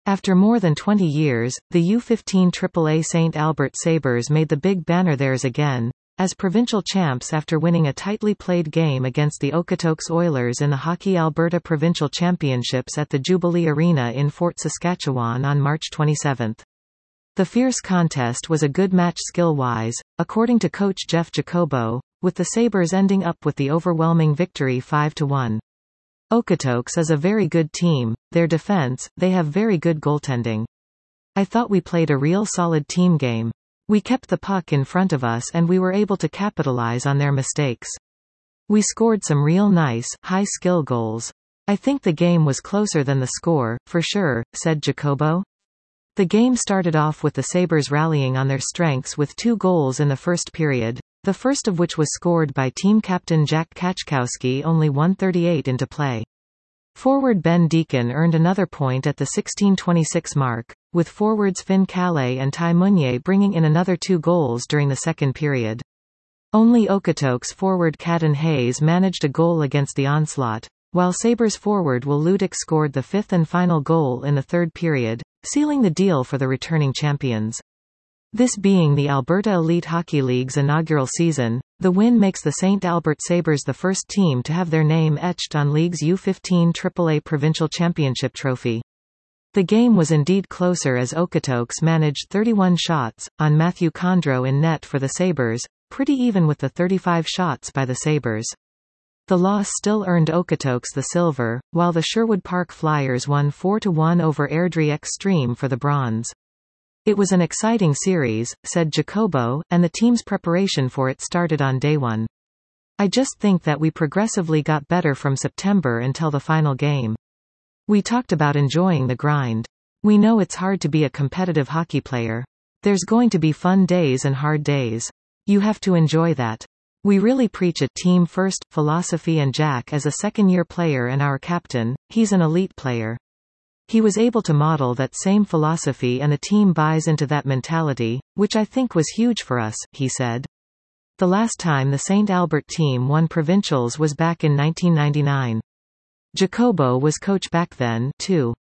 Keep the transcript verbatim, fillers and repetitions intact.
After more than twenty years, the U fifteen triple A Saint Albert Sabres made the big banner theirs again, as provincial champs after winning a tightly played game against the Okotoks Oilers in the Hockey Alberta Provincial Championships at the Jubilee Arena in Fort Saskatchewan on March twenty-seventh. The fierce contest was a good match skill-wise, according to coach Jeff Jacobo, with the Sabres ending up with the overwhelming victory five to one. Okotoks is a very good team, their defense, they have very good goaltending. I thought we played a real solid team game. We kept the puck in front of us and we were able to capitalize on their mistakes. We scored some real nice, high-skill goals. I think the game was closer than the score, for sure, said Jacobo. The game started off with the Sabres rallying on their strengths with two goals in the first period, the first of which was scored by team captain Jack Kachkowski only one thirty-eight into play. Forward Ben Deacon earned another point at the sixteen twenty-six mark, with forwards Finn Calais and Ty Meunier bringing in another two goals during the second period. Only Okotoks forward Caden Hayes managed a goal against the onslaught, while Sabres forward Will Ludick scored the fifth and final goal in the third period, sealing the deal for the returning champions. This being the Alberta Elite Hockey League's inaugural season, the win makes the Saint Albert Sabres the first team to have their name etched on league's U fifteen triple A Provincial Championship trophy. The game was indeed closer as Okotoks managed thirty-one shots, on Matthew Condro in net for the Sabres, pretty even with the thirty-five shots by the Sabres. The loss still earned Okotoks the silver, while the Sherwood Park Flyers won four to one over Airdrie Extreme for the bronze. It was an exciting series, said Jacobo, and the team's preparation for it started on day one. I just think that we progressively got better from September until the final game. We talked about enjoying the grind. We know it's hard to be a competitive hockey player. There's going to be fun days and hard days. You have to enjoy that. We really preach a team-first philosophy, and Jack as a second-year player and our captain, he's an elite player. He was able to model that same philosophy and the team buys into that mentality, which I think was huge for us, he said. The last time the Saint Albert team won provincials was back in nineteen ninety-nine. Jacobo was coach back then, too.